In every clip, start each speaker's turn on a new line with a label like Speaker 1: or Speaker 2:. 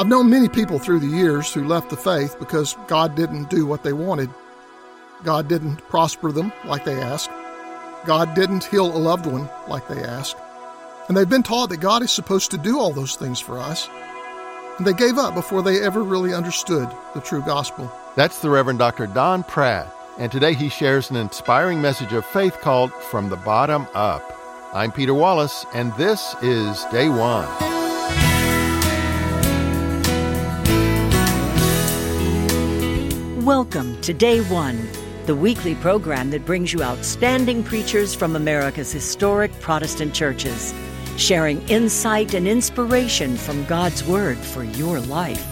Speaker 1: I've known many people through the years who left the faith because God didn't do what they wanted. God didn't prosper them like they asked. God didn't heal a loved one like they asked. And they've been taught that God is supposed to do all those things for us. And they gave up before they ever really understood the true gospel.
Speaker 2: That's the Reverend Dr. Don Pratt. And today he shares an inspiring message of faith called From the Bottom Up. I'm Peter Wallace, and this is Day One.
Speaker 3: Welcome to Day One, the weekly program that brings you outstanding preachers from America's historic Protestant churches, sharing insight and inspiration from God's Word for your life.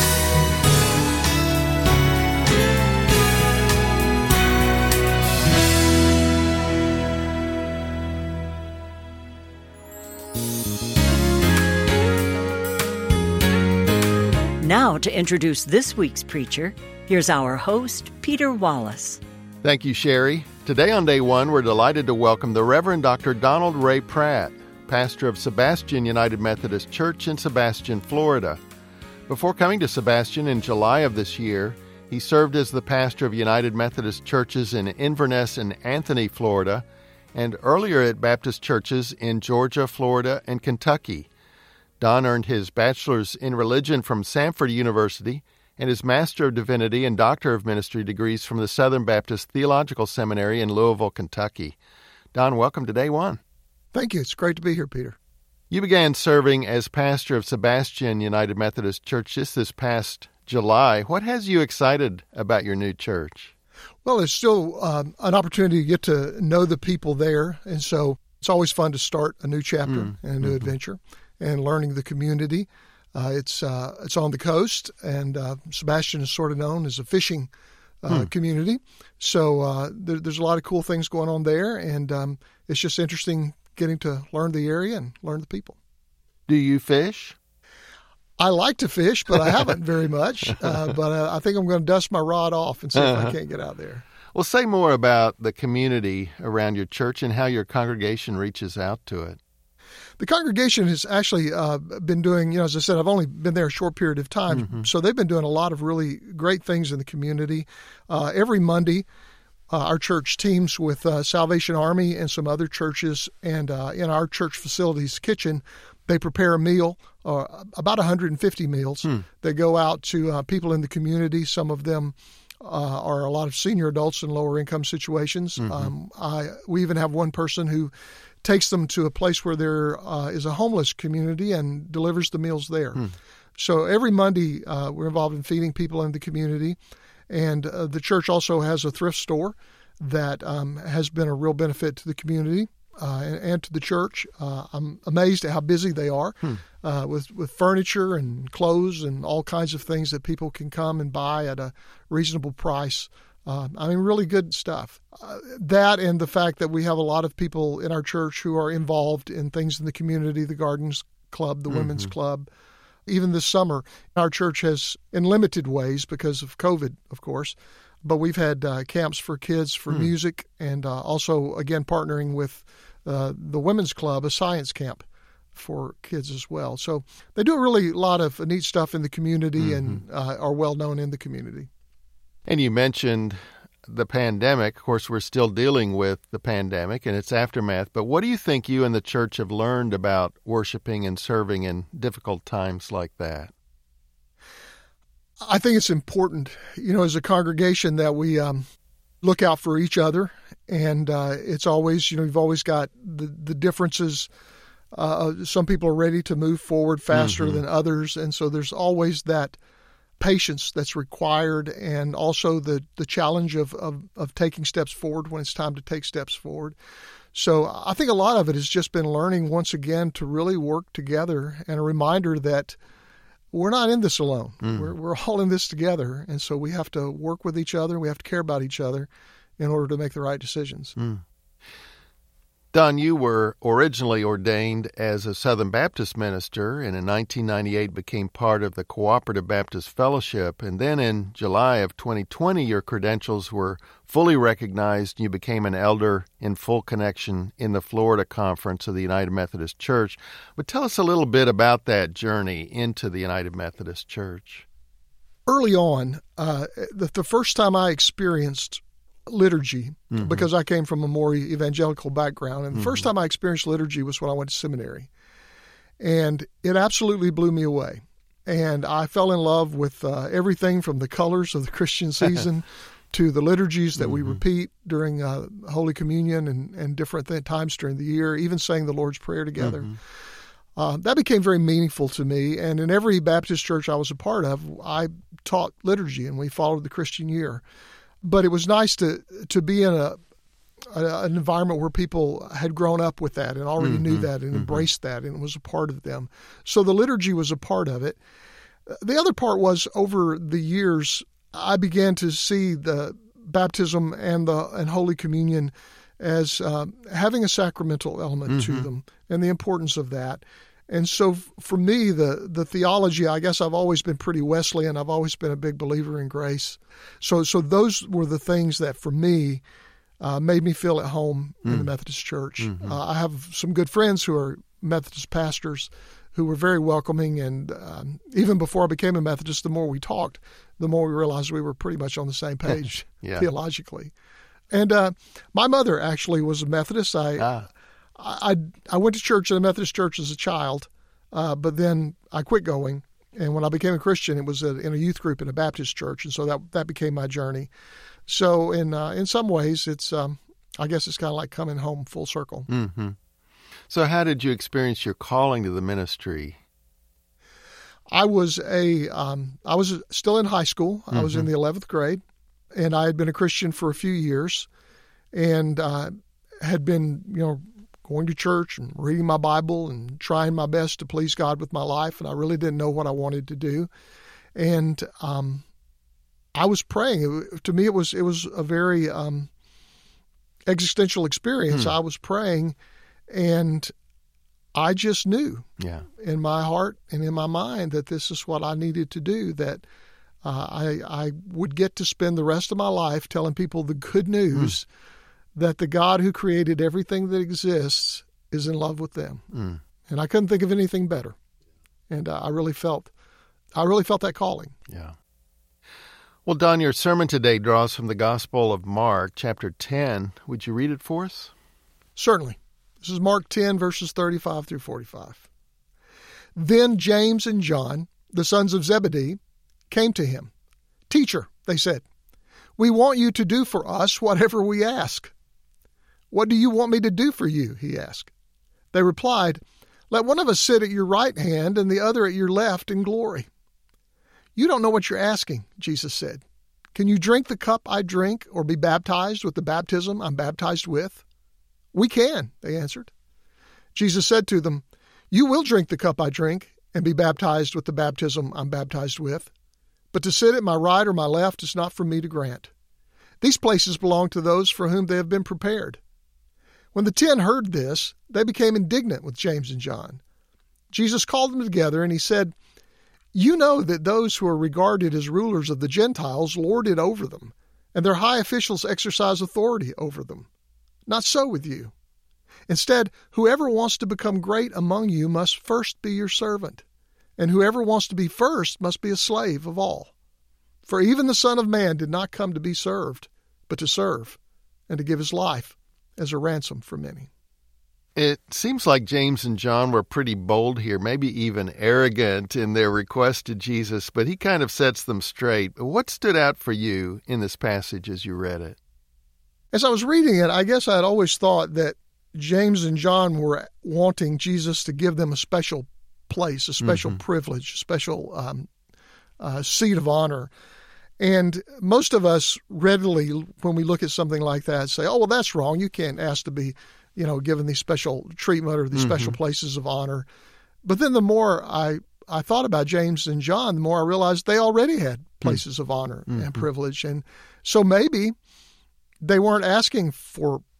Speaker 3: Now, to introduce this week's preacher, here's our host, Peter Wallace.
Speaker 2: Thank you, Sherry. Today on Day One, we're delighted to welcome the Reverend Dr. Donald Ray Pratt, pastor of Sebastian United Methodist Church in Sebastian, Florida. Before coming to Sebastian in July of this year, he served as the pastor of United Methodist churches in Inverness and Anthony, Florida, and earlier at Baptist churches in Georgia, Florida, and Kentucky. Don earned his bachelor's in religion from Samford University and his Master of Divinity and Doctor of Ministry degrees from the Southern Baptist Theological Seminary in Louisville, Kentucky. Don, welcome to Day One.
Speaker 1: Thank you. It's great to be here, Peter.
Speaker 2: You began serving as pastor of Sebastian United Methodist Church just this past July. What has you excited about your new church?
Speaker 1: Well, it's still an opportunity to get to know the people there, and so it's always fun to start a new chapter and a new adventure. And learning the community. It's on the coast, and Sebastian is sort of known as a fishing community. So there's a lot of cool things going on there, and it's just interesting getting to learn the area and learn the people.
Speaker 2: Do you fish?
Speaker 1: I like to fish, but I haven't very much. But I think I'm going to dust my rod off and see if I can't get out there.
Speaker 2: Well, say more about the community around your church and how your congregation reaches out to it.
Speaker 1: The congregation has actually been doing, as I said, I've only been there a short period of time, so they've been doing a lot of really great things in the community. Every Monday, our church teams with Salvation Army and some other churches, and in our church facilities kitchen, they prepare a meal, about 150 meals that go out to people in the community. Some of them are a lot of senior adults in lower income situations. We even have one person who takes them to a place where there is a homeless community and delivers the meals there. So every Monday, we're involved in feeding people in the community. And the church also has a thrift store that has been a real benefit to the community and to the church. I'm amazed at how busy they are with furniture and clothes and all kinds of things that people can come and buy at a reasonable price. Really good stuff. That and the fact that we have a lot of people in our church who are involved in things in the community, the Gardens Club, the Women's Club. Even this summer, our church has, in limited ways because of COVID, of course, but we've had camps for kids for music and also, again, partnering with the Women's Club, a science camp for kids as well. So they do really a lot of neat stuff in the community and are well known in the community.
Speaker 2: And you mentioned the pandemic. Of course, we're still dealing with the pandemic and its aftermath. But what do you think you and the church have learned about worshiping and serving in difficult times like that?
Speaker 1: I think it's important, as a congregation that we look out for each other. And it's always, you've always got the differences. Some people are ready to move forward faster than others. And so there's always that patience that's required, and also the challenge of taking steps forward when it's time to take steps forward. So I think a lot of it has just been learning once again to really work together, and a reminder that we're not in this alone. We're all in this together, and so we have to work with each other. We have to care about each other in order to make the right decisions.
Speaker 2: Don, you were originally ordained as a Southern Baptist minister and in 1998 became part of the Cooperative Baptist Fellowship. And then in July of 2020, your credentials were fully recognized and you became an elder in full connection in the Florida Conference of the United Methodist Church. But tell us a little bit about that journey into the United Methodist Church.
Speaker 1: Early on, the first time I experienced liturgy, because I came from a more evangelical background, and the first time I experienced liturgy was when I went to seminary. And it absolutely blew me away. And I fell in love with everything from the colors of the Christian season to the liturgies that we repeat during Holy Communion and different times during the year, even saying the Lord's Prayer together. That became very meaningful to me. And in every Baptist church I was a part of, I taught liturgy and we followed the Christian year. But it was nice to be in an environment where people had grown up with that and already knew that and embraced that, and it was a part of them. So the liturgy was a part of it. The other part was, over the years, I began to see the baptism and Holy Communion as having a sacramental element to them, and the importance of that. And so for me, the theology, I guess I've always been pretty Wesleyan. I've always been a big believer in grace. So those were the things that, for me, made me feel at home in the Methodist Church. I have some good friends who are Methodist pastors who were very welcoming. And even before I became a Methodist, the more we talked, the more we realized we were pretty much on the same page theologically. And my mother actually was a Methodist. I went to church in a Methodist church as a child, but then I quit going. And when I became a Christian, it was in a youth group in a Baptist church, and so that became my journey. So in some ways, it's I guess it's kind of like coming home full circle.
Speaker 2: So how did you experience your calling to the ministry?
Speaker 1: I was still in high school. I was in the 11th grade, and I had been a Christian for a few years, and had been going to church and reading my Bible and trying my best to please God with my life, and I really didn't know what I wanted to do. And I was praying. To me, it was a very existential experience. I was praying, and I just knew in my heart and in my mind that this is what I needed to do, that I would get to spend the rest of my life telling people the good news that the God who created everything that exists is in love with them. And I couldn't think of anything better. And I really felt that calling.
Speaker 2: Yeah. Well, Don, your sermon today draws from the Gospel of Mark, chapter 10. Would you read it for us?
Speaker 1: Certainly. This is Mark 10, verses 35 through 45. Then James and John, the sons of Zebedee, came to him. "Teacher," they said, "we want you to do for us whatever we ask." "What do you want me to do for you?" he asked. They replied, "Let one of us sit at your right hand and the other at your left in glory." "You don't know what you're asking," Jesus said. "Can you drink the cup I drink or be baptized with the baptism I'm baptized with?" "We can," they answered. Jesus said to them, "You will drink the cup I drink and be baptized with the baptism I'm baptized with. But to sit at my right or my left is not for me to grant. These places belong to those for whom they have been prepared." When the 10 heard this, they became indignant with James and John. Jesus called them together and he said, "You know that those who are regarded as rulers of the Gentiles lord it over them, and their high officials exercise authority over them. Not so with you. Instead, whoever wants to become great among you must first be your servant, and whoever wants to be first must be a slave of all. For even the Son of Man did not come to be served, but to serve, and to give his life as a ransom for many."
Speaker 2: It seems like James and John were pretty bold here, maybe even arrogant in their request to Jesus, but he kind of sets them straight. What stood out for you in this passage as you read it?
Speaker 1: As I was reading it, I guess I had always thought that James and John were wanting Jesus to give them a special place, a special privilege, a special seat of honor. And most of us readily, when we look at something like that, say, "Oh, well, that's wrong. You can't ask to be, given these special treatment or these special places of honor." But then the more I thought about James and John, the more I realized they already had places of honor and privilege. And so maybe they weren't asking for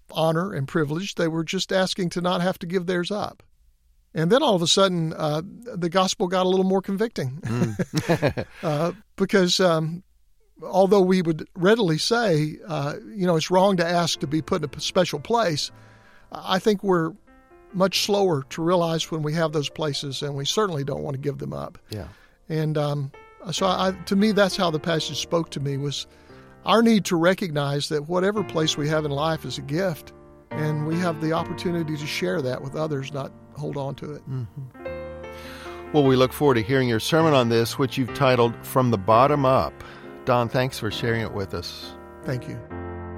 Speaker 1: honor and privilege. They were just asking to not have to give theirs up. And then all of a sudden, the gospel got a little more convicting. Because although we would readily say, it's wrong to ask to be put in a special place, I think we're much slower to realize when we have those places, and we certainly don't want to give them up.
Speaker 2: Yeah.
Speaker 1: And to me, that's how the passage spoke to me, was our need to recognize that whatever place we have in life is a gift, and we have the opportunity to share that with others, not hold on to it.
Speaker 2: Mm-hmm. Well, we look forward to hearing your sermon on this, which you've titled From the Bottom Up. Don, thanks for sharing it with us.
Speaker 1: Thank you.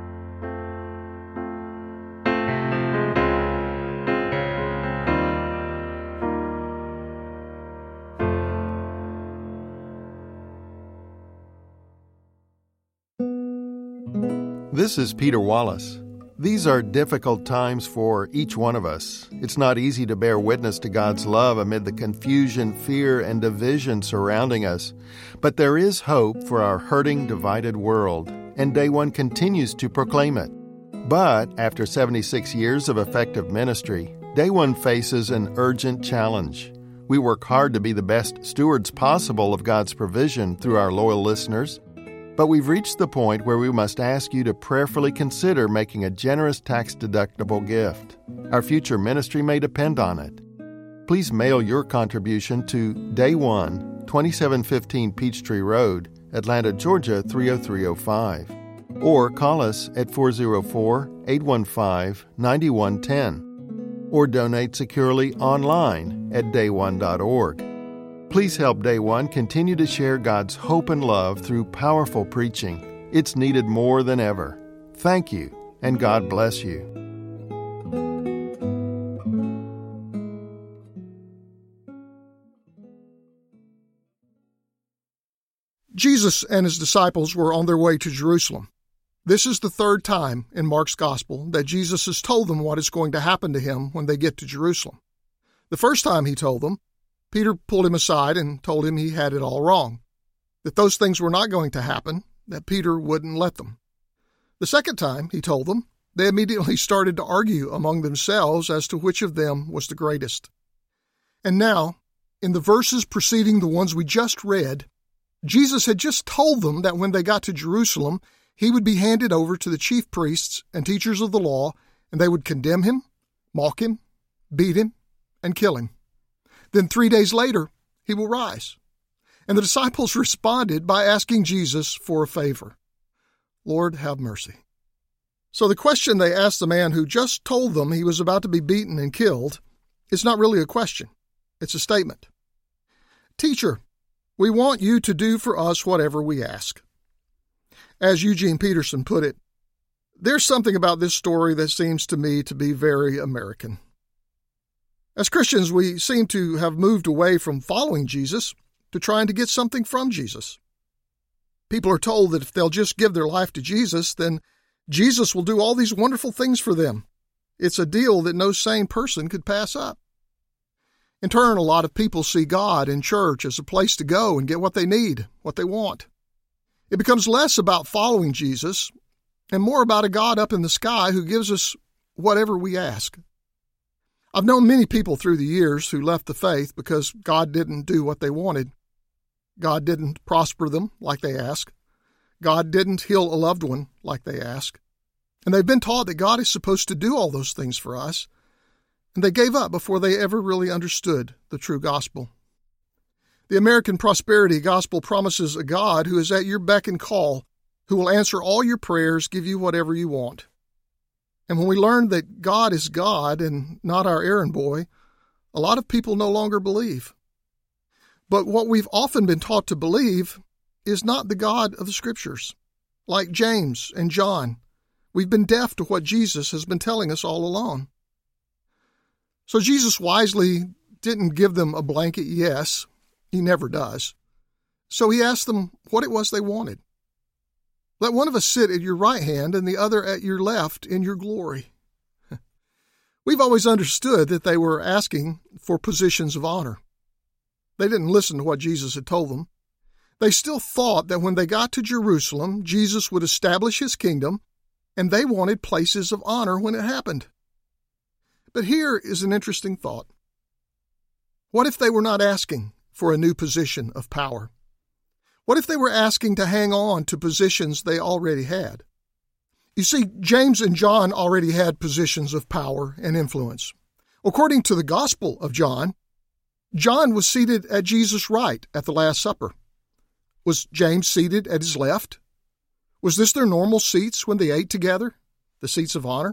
Speaker 2: This is Peter Wallace. These are difficult times for each one of us. It's not easy to bear witness to God's love amid the confusion, fear, and division surrounding us. But there is hope for our hurting, divided world, and Day One continues to proclaim it. But after 76 years of effective ministry, Day One faces an urgent challenge. We work hard to be the best stewards possible of God's provision through our loyal listeners. But we've reached the point where we must ask you to prayerfully consider making a generous tax-deductible gift. Our future ministry may depend on it. Please mail your contribution to Day One, 2715 Peachtree Road, Atlanta, Georgia 30305. Or call us at 404-815-9110. Or donate securely online at dayone.org. Please help Day One continue to share God's hope and love through powerful preaching. It's needed more than ever. Thank you, and God bless you.
Speaker 1: Jesus and his disciples were on their way to Jerusalem. This is the third time in Mark's Gospel that Jesus has told them what is going to happen to him when they get to Jerusalem. The first time he told them, Peter pulled him aside and told him he had it all wrong, that those things were not going to happen, that Peter wouldn't let them. The second time he told them, they immediately started to argue among themselves as to which of them was the greatest. And now, in the verses preceding the ones we just read, Jesus had just told them that when they got to Jerusalem, he would be handed over to the chief priests and teachers of the law, and they would condemn him, mock him, beat him, and kill him. Then 3 days later, he will rise. And the disciples responded by asking Jesus for a favor. Lord, have mercy. So the question they asked the man who just told them he was about to be beaten and killed is not really a question. It's a statement. Teacher, we want you to do for us whatever we ask. As Eugene Peterson put it, there's something about this story that seems to me to be very American. As Christians, we seem to have moved away from following Jesus to trying to get something from Jesus. People are told that if they'll just give their life to Jesus, then Jesus will do all these wonderful things for them. It's a deal that no sane person could pass up. In turn, a lot of people see God and church as a place to go and get what they need, what they want. It becomes less about following Jesus and more about a God up in the sky who gives us whatever we ask. I've known many people through the years who left the faith because God didn't do what they wanted. God didn't prosper them like they asked. God didn't heal a loved one like they asked. And they've been taught that God is supposed to do all those things for us, and they gave up before they ever really understood the true gospel. The American prosperity gospel promises a God who is at your beck and call, who will answer all your prayers, give you whatever you want. And when we learn that God is God and not our errand boy, a lot of people no longer believe. But what we've often been taught to believe is not the God of the Scriptures. Like James and John, we've been deaf to what Jesus has been telling us all along. So Jesus wisely didn't give them a blanket yes. He never does. So he asked them what it was they wanted. Let one of us sit at your right hand and the other at your left in your glory. We've always understood that they were asking for positions of honor. They didn't listen to what Jesus had told them. They still thought that when they got to Jerusalem, Jesus would establish his kingdom and they wanted places of honor when it happened. But here is an interesting thought. What if they were not asking for a new position of power? What if they were asking to hang on to positions they already had? You see, James and John already had positions of power and influence. According to the Gospel of John, John was seated at Jesus' right at the Last Supper. Was James seated at his left? Was this their normal seats when they ate together, the seats of honor?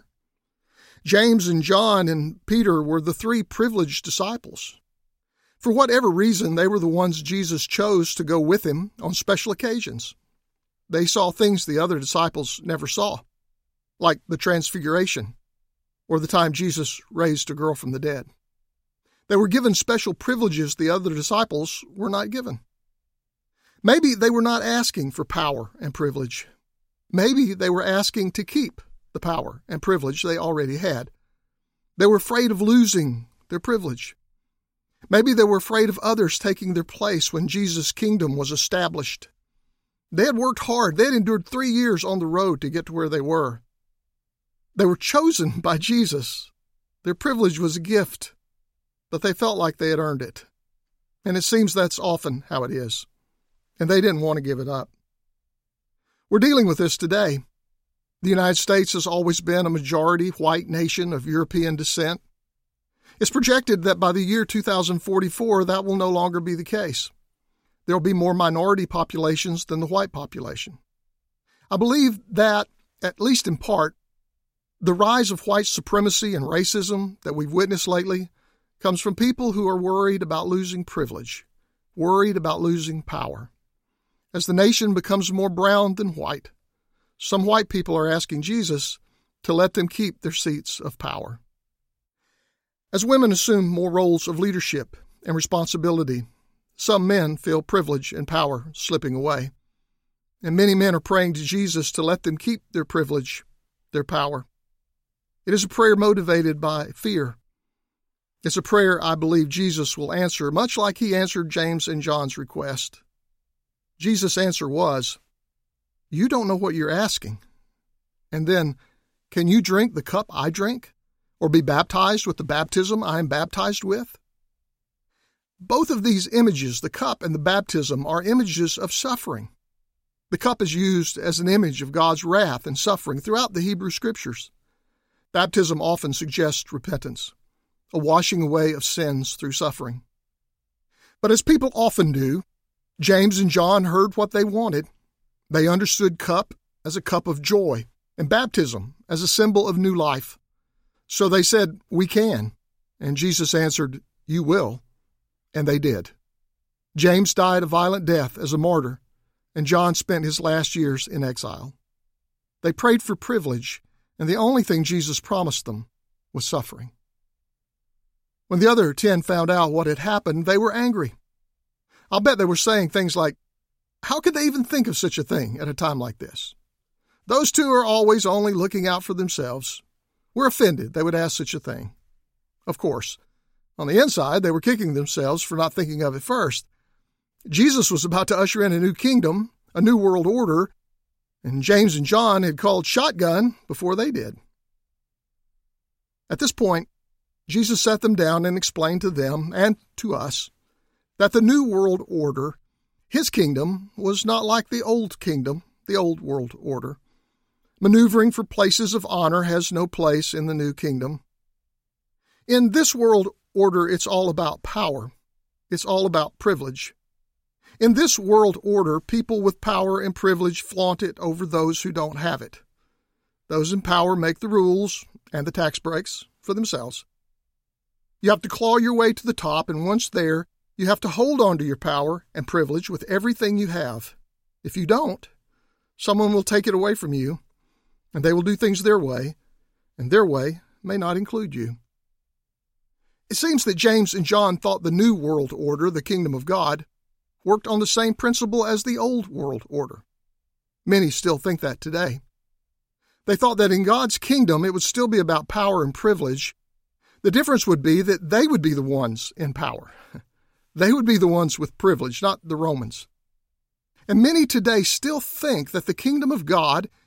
Speaker 1: James and John and Peter were the three privileged disciples. For whatever reason, they were the ones Jesus chose to go with him on special occasions. They saw things the other disciples never saw, like the Transfiguration or the time Jesus raised a girl from the dead. They were given special privileges the other disciples were not given. Maybe they were not asking for power and privilege. Maybe they were asking to keep the power and privilege they already had. They were afraid of losing their privilege. Maybe they were afraid of others taking their place when Jesus' kingdom was established. They had worked hard. They had endured 3 years on the road to get to where they were. They were chosen by Jesus. Their privilege was a gift, but they felt like they had earned it. And it seems that's often how it is. And they didn't want to give it up. We're dealing with this today. The United States has always been a majority white nation of European descent. It's projected that by the year 2044, that will no longer be the case. There will be more minority populations than the white population. I believe that, at least in part, the rise of white supremacy and racism that we've witnessed lately comes from people who are worried about losing privilege, worried about losing power. As the nation becomes more brown than white, some white people are asking Jesus to let them keep their seats of power. As women assume more roles of leadership and responsibility, some men feel privilege and power slipping away. And many men are praying to Jesus to let them keep their privilege, their power. It is a prayer motivated by fear. It's a prayer I believe Jesus will answer, much like he answered James and John's request. Jesus' answer was, "You don't know what you're asking." And then, "Can you drink the cup I drink, or be baptized with the baptism I am baptized with?" Both of these images, the cup and the baptism, are images of suffering. The cup is used as an image of God's wrath and suffering throughout the Hebrew Scriptures. Baptism often suggests repentance, a washing away of sins through suffering. But as people often do, James and John heard what they wanted. They understood cup as a cup of joy and baptism as a symbol of new life. So they said, "We can." And Jesus answered, "You will." And they did. James died a violent death as a martyr, and John spent his last years in exile. They prayed for privilege, and the only thing Jesus promised them was suffering. When the other 10 found out what had happened, they were angry. I'll bet they were saying things like, "How could they even think of such a thing at a time like this? Those two are always only looking out for themselves. We're offended they would ask such a thing." Of course, on the inside, they were kicking themselves for not thinking of it first. Jesus was about to usher in a new kingdom, a new world order, and James and John had called shotgun before they did. At this point, Jesus sat them down and explained to them and to us that the new world order, his kingdom, was not like the old kingdom, the old world order. Maneuvering for places of honor has no place in the new kingdom. In this world order, it's all about power. It's all about privilege. In this world order, people with power and privilege flaunt it over those who don't have it. Those in power make the rules and the tax breaks for themselves. You have to claw your way to the top, and once there, you have to hold on to your power and privilege with everything you have. If you don't, someone will take it away from you, and they will do things their way, and their way may not include you. It seems that James and John thought the new world order, the kingdom of God, worked on the same principle as the old world order. Many still think that today. They thought that in God's kingdom it would still be about power and privilege. The difference would be that they would be the ones in power. They would be the ones with privilege, not the Romans. And many today still think that the kingdom of God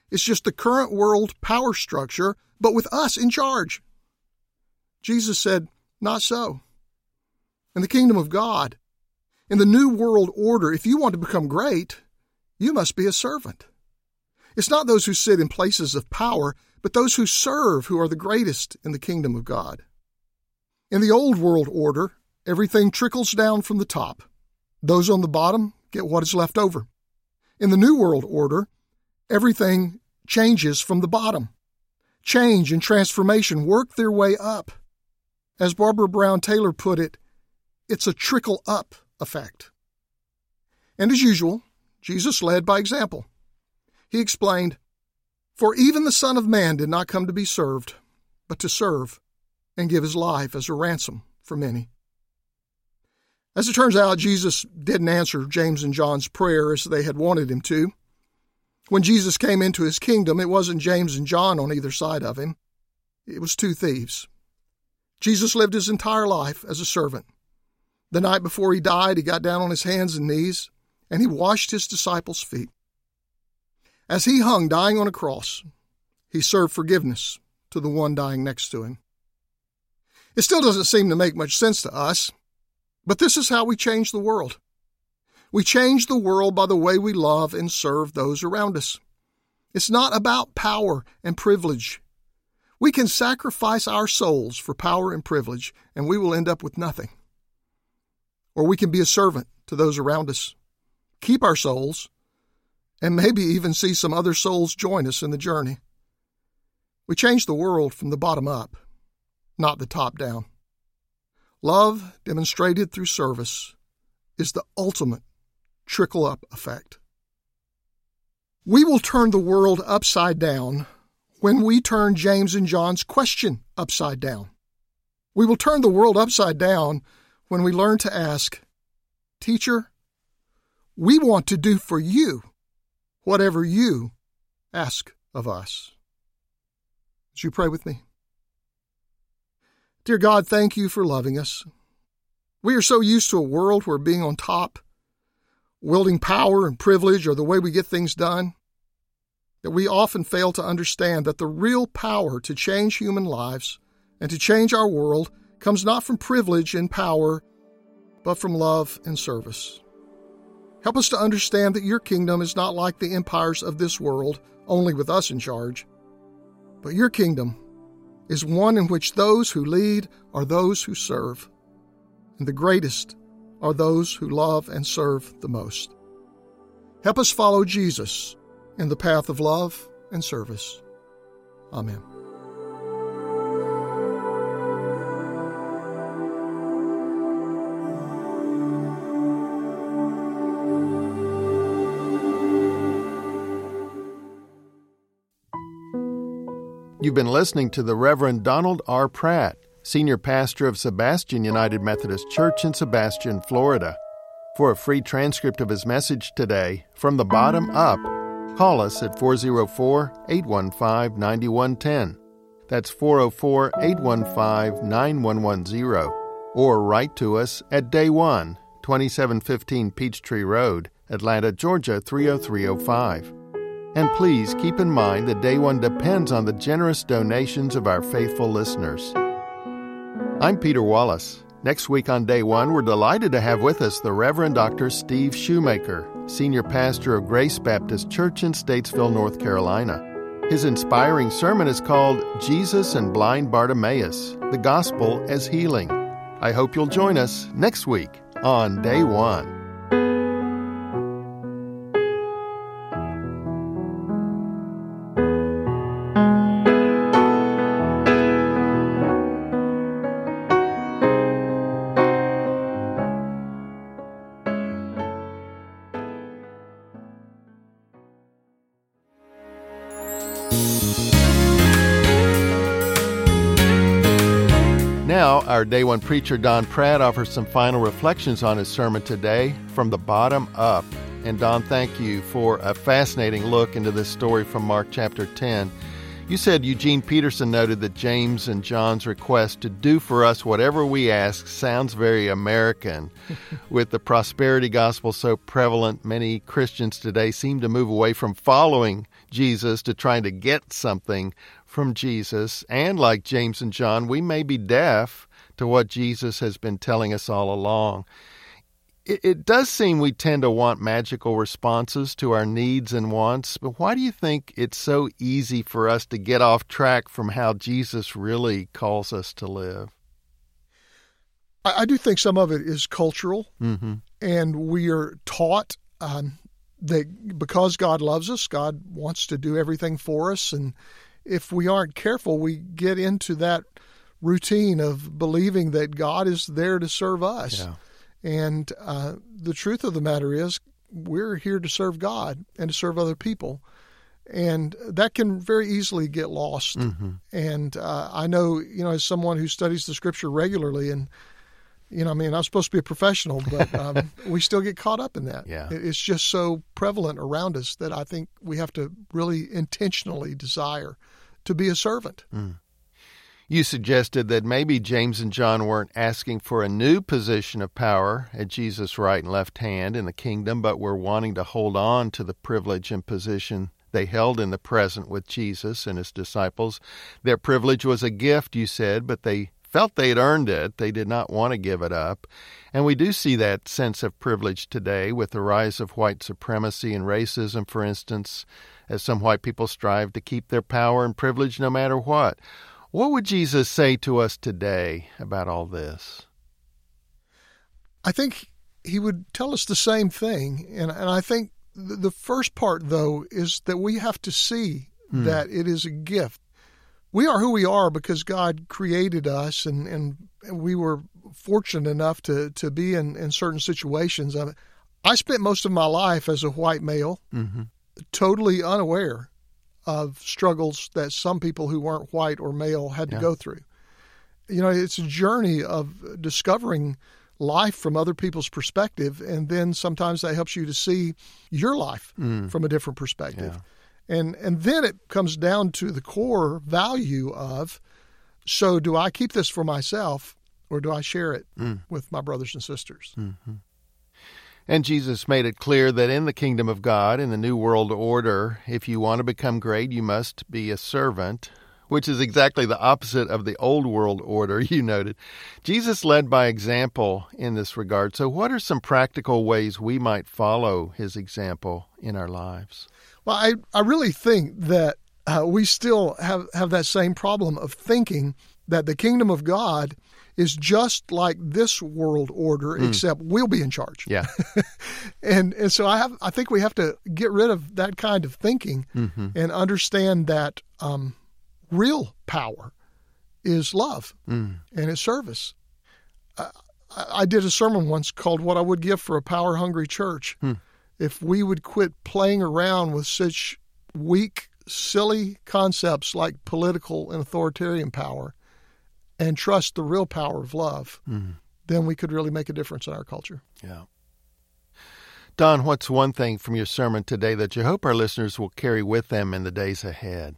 Speaker 1: It's just the current world power structure, but with us in charge. Jesus said, not so. In the kingdom of God, in the new world order, if you want to become great, you must be a servant. It's not those who sit in places of power, but those who serve who are the greatest in the kingdom of God. In the old world order, everything trickles down from the top. Those on the bottom get what is left over. In the new world order, everything changes from the bottom. Change and transformation work their way up. As Barbara Brown Taylor put it, it's a trickle-up effect. And as usual, Jesus led by example. He explained, "For even the Son of Man did not come to be served, but to serve and give his life as a ransom for many." As it turns out, Jesus didn't answer James and John's prayer as they had wanted him to. When Jesus came into his kingdom, it wasn't James and John on either side of him. It was two thieves. Jesus lived his entire life as a servant. The night before he died, he got down on his hands and knees, and he washed his disciples' feet. As he hung dying on a cross, he served forgiveness to the one dying next to him. It still doesn't seem to make much sense to us, but this is how we change the world. We change the world by the way we love and serve those around us. It's not about power and privilege. We can sacrifice our souls for power and privilege, and we will end up with nothing. Or we can be a servant to those around us, keep our souls, and maybe even see some other souls join us in the journey. We change the world from the bottom up, not the top down. Love demonstrated through service is the ultimate trickle-up effect. We will turn the world upside down when we turn James and John's question upside down. We will turn the world upside down when we learn to ask, "Teacher, we want to do for you whatever you ask of us." Would you pray with me? Dear God, thank you for loving us. We are so used to a world where being on top, wielding power and privilege are the way we get things done, that we often fail to understand that the real power to change human lives and to change our world comes not from privilege and power, but from love and service. Help us to understand that your kingdom is not like the empires of this world, only with us in charge, but your kingdom is one in which those who lead are those who serve, and the greatest are those who love and serve the most. Help us follow Jesus in the path of love and service. Amen.
Speaker 2: You've been listening to the Reverend Donald R. Pratt, Senior Pastor of Sebastian United Methodist Church in Sebastian, Florida. For a free transcript of his message today, From the Bottom Up, call us at 404-815-9110. That's 404-815-9110. Or write to us at Day One, 2715 Peachtree Road, Atlanta, Georgia 30305. And please keep in mind that Day One depends on the generous donations of our faithful listeners. I'm Peter Wallace. Next week on Day One, we're delighted to have with us the Reverend Dr. Steve Shoemaker, Senior Pastor of Grace Baptist Church in Statesville, North Carolina. His inspiring sermon is called Jesus and Blind Bartimaeus, the Gospel as Healing. I hope you'll join us next week on Day One. Now, our Day One preacher, Don Pratt, offers some final reflections on his sermon today, From the Bottom Up. And Don, thank you for a fascinating look into this story from Mark chapter 10. You said Eugene Peterson noted that James and John's request to do for us whatever we ask sounds very American. With the prosperity gospel so prevalent, many Christians today seem to move away from following Jesus, to trying to get something from Jesus. And like James and John, we may be deaf to what Jesus has been telling us all along. It does seem we tend to want magical responses to our needs and wants, but why do you think it's so easy for us to get off track from how Jesus really calls us to live?
Speaker 1: I do think some of it is cultural,
Speaker 2: Mm-hmm.
Speaker 1: and we are taught that because God loves us, God wants to do everything for us, and if we aren't careful, we get into that routine of believing that God is there to serve us.
Speaker 2: Yeah.
Speaker 1: And the truth of the matter is we're here to serve God and to serve other people. And that can very easily get lost.
Speaker 2: Mm-hmm.
Speaker 1: And I know, as someone who studies the Scripture regularly, and, I'm supposed to be a professional, but we still get caught up in that.
Speaker 2: Yeah.
Speaker 1: It's just so prevalent around us that I think we have to really intentionally desire to be a servant.
Speaker 2: Mm. You suggested that maybe James and John weren't asking for a new position of power at Jesus' right and left hand in the kingdom, but were wanting to hold on to the privilege and position they held in the present with Jesus and his disciples. Their privilege was a gift, you said, but they felt they'd earned it. They did not want to give it up. And we do see that sense of privilege today with the rise of white supremacy and racism, for instance, as some white people strive to keep their power and privilege no matter what. What would Jesus say to us today about all this?
Speaker 1: I think he would tell us the same thing. And I think the first part, though, is that we have to see that it is a gift. We are who we are because God created us, and we were fortunate enough to be in certain situations. I spent most of my life as a white male, totally unaware of struggles that some people who weren't white or male had to go through. It's a journey of discovering life from other people's perspective, and then sometimes that helps you to see your life from a different perspective.
Speaker 2: Yeah.
Speaker 1: And then it comes down to the core value of, so do I keep this for myself or do I share it with my brothers and sisters?
Speaker 2: Mm-hmm. And Jesus made it clear that in the kingdom of God, in the New World Order, if you want to become great, you must be a servant, which is exactly the opposite of the Old World Order, you noted. Jesus led by example in this regard. So what are some practical ways we might follow his example in our lives?
Speaker 1: Well, I really think that we still have that same problem of thinking that the kingdom of God is just like this world order, except we'll be in charge.
Speaker 2: Yeah.
Speaker 1: and so I think we have to get rid of that kind of thinking and understand that real power is love and it's service. I did a sermon once called What I Would Give for a Power-Hungry Church. If we would quit playing around with such weak, silly concepts like political and authoritarian power and trust the real power of love, then we could really make a difference in our culture.
Speaker 2: Yeah. Don, what's one thing from your sermon today that you hope our listeners will carry with them in the days ahead?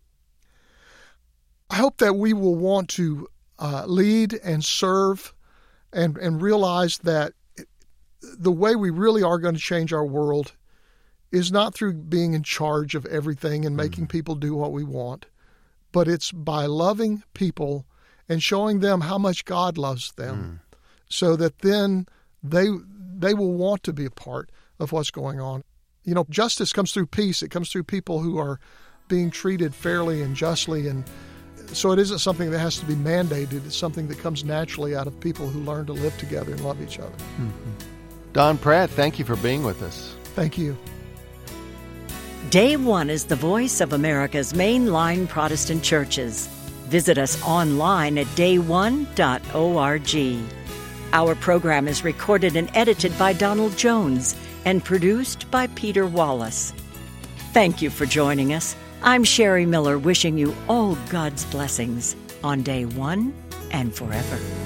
Speaker 1: I hope that we will want to lead and serve and realize that the way we really are going to change our world is not through being in charge of everything and making people do what we want, but it's by loving people and showing them how much God loves them so that then they will want to be a part of what's going on. Justice comes through peace. It comes through people who are being treated fairly and justly, and so it isn't something that has to be mandated. It's something that comes naturally out of people who learn to live together and love each other.
Speaker 2: Don Pratt, thank you for being with us.
Speaker 1: Thank you.
Speaker 3: Day One is the voice of America's mainline Protestant churches. Visit us online at dayone.org. Our program is recorded and edited by Donald Jones and produced by Peter Wallace. Thank you for joining us. I'm Sherry Miller, wishing you all God's blessings on Day One and forever.